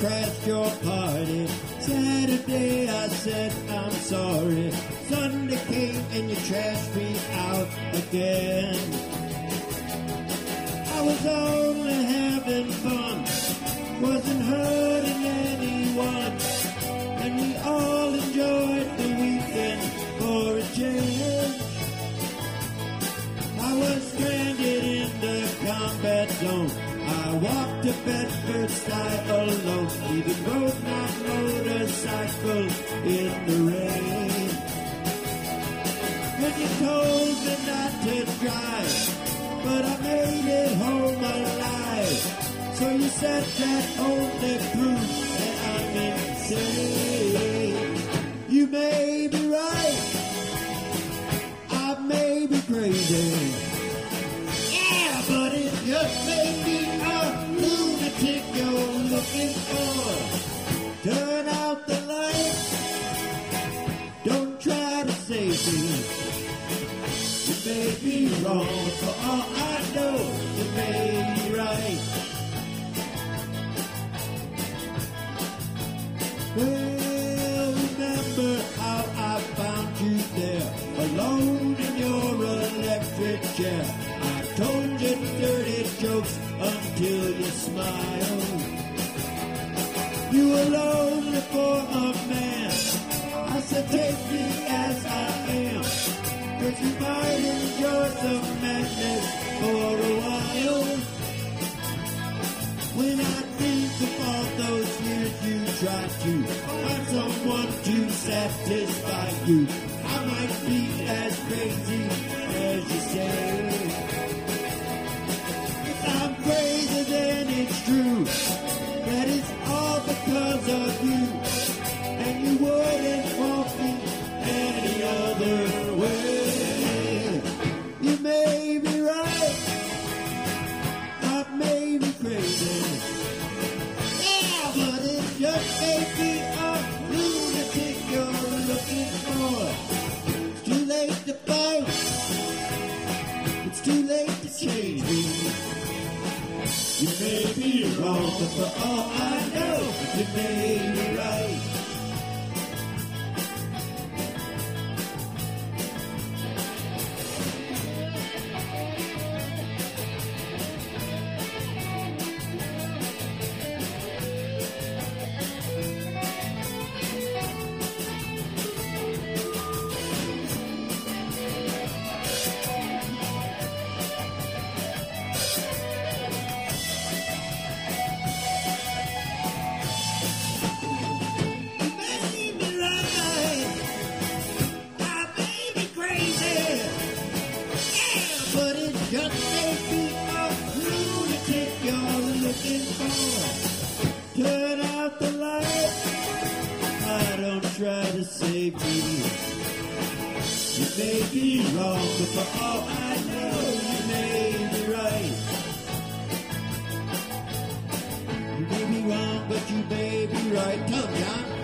crashed your party. Saturday I said I'm sorry. Sunday came and you trashed me out again. I was only having fun, wasn't hurting anyone, and we all enjoyed the weekend for a change. I was stranded in the combat zone. I walked to Bedford-Stuyvesant alone, even rode my motorcycle in the rain. When you told me not to drive, but I made it home alive. So you said that only proves that I'm insane. You may be right, I may be crazy. Yeah, but it just may be a lunatic you're looking for. Turn out the light, don't try to save me. You may be wrong, for all I know, you may be right. Well, remember how I found you there, alone in your electric chair. I told you dirty jokes until you smiled. You were lonely for a man. I said, take me as I am, 'cause you might enjoy some madness for a while. When I think of all those years you tried to find someone to satisfy you, I might be as crazy as you say. If I'm crazy, then it's true that it's all because of you, and you wouldn't want me any other way. You may be right, I may be crazy. Yeah, but it just may be a lunatic you're looking for. It's too late to fight, it's too late to change me. You may be wrong, but for all I know, you may be right. Turn out the light, I don't try to save you. You may be wrong, but for all I know, you may be right. You may be wrong, but you may be right. Come, John.